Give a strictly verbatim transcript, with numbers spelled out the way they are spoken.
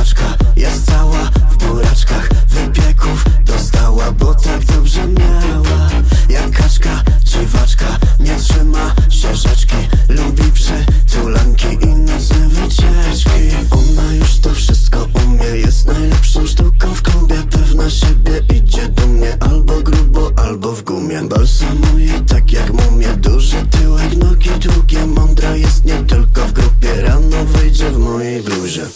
paczka jest cała w buraczkach, wypieków dostała, bo tak dobrze miała. Jak kaczka, dziwaczka, nie trzyma się rzeczki, lubi przytulanki i nocne wycieczki. Ona już to wszystko umie, jest najlepszą sztuką w klubie. Pewna siebie idzie do mnie, albo grubo, albo w gumie. Balsamuje tak jak mumie, duży tyłek, nogi długie. Mądra jest nie tylko w grupie, rano wyjdzie w mojej bluzie.